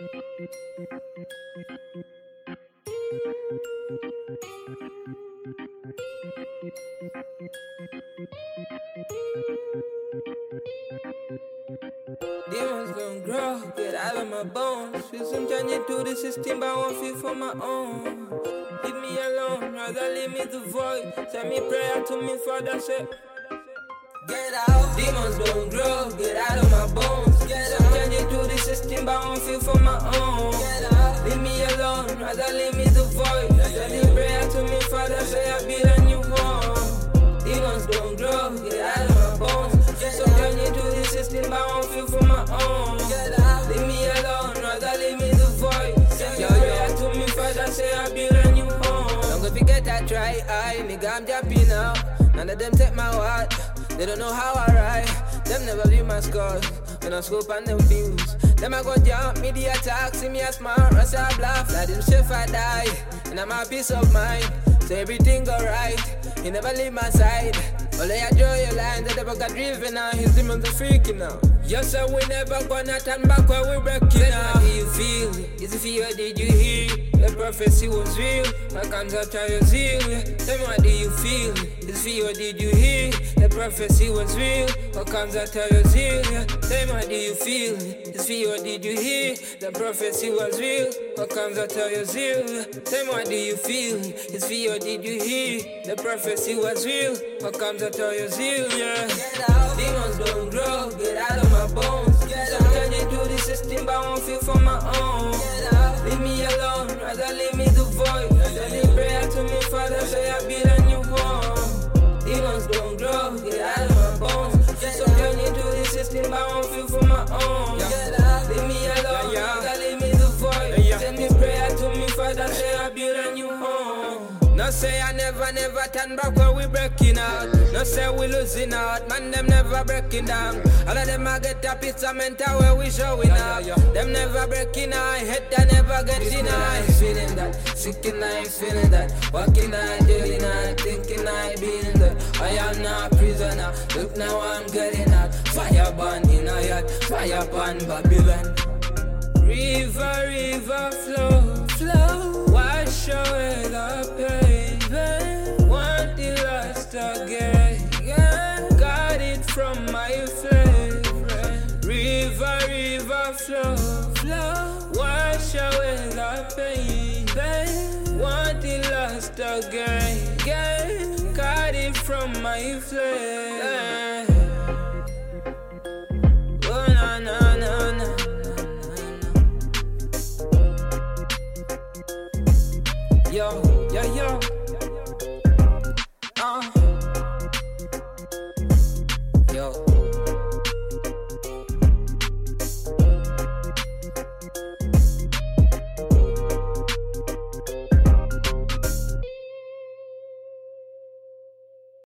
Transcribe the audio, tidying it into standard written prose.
Demons gon' grow, get out of my bones. Feel some change to the system, but I won't feel for my own. Leave me alone, rather leave me the void. Send me prayer to me, Father, say, get out. Demons don't grow, get out of my bones. Get out. Change to the system, but I won't feel for my own. Get out. Leave me alone, rather leave me the void. Send me prayer to me, Father, say I be the new one. Demons don't grow, get out of my bones. So turn into the system, but I won't feel for my own. Leave me alone, rather leave me the void. Send your prayer to me, Father, say I build a new home. Don't go forget I try, nigga, I'm jumping out. None of them take my word, they don't know how I ride. Them never view my scores, when I scope on them views. Them I go jump, me the attack, see me a smart, rush I bluff. Let them shift I die, and I'm a peace of mind. So everything go right, he never leave my side. All I draw your lines, I never got driven out. His demons are freaking out. Yes, sir, we never gonna turn back when we breaking out. How do you feel? Is it fear? Did you hear? The prophecy was real. My comes out of your zeal. Tell me, what do you feel? Is it fear? Did you hear? The prophecy was real. What comes out of your zeal? Tell me, what do you feel? Is it fear? Did you hear? The prophecy was real. What comes out of your zeal? Tell me, what do you feel? Is it fear? Did you hear? The prophecy was real. What comes out of your zeal? Yeah. Get out. Demons don't grow. Get out of my bones. Get out. Turn into the system, but I won't feel for my own. Get out. Leave me alone, rather leave me the void. Send a prayer to me, Father, say I be the new one. Demons don't grow, get out of my bones. So turn into the system, but I won't feel for my own. Get out. Leave me alone, rather leave me the void. Send a prayer to me, Father, say I be the new home. No say I never turn back when we breaking out. No say we losing out, man, them never breaking down. All of them I get a piece of mental where we showing up. Them never breaking out, head that never get denied. Feeling that, sick and I feeling that. Walking I, doing I, thinking I being that. I am not a prisoner, look now I'm getting out. Fire burn in a yacht, fire burn Babylon. River, river flow, flow. Wash away the pain, want the lust again. Got it from my flame. River, river flow, flow. Wash away the pain, want the lust again. Got it from my flame. Oh na na na na. Yo, yo, yo.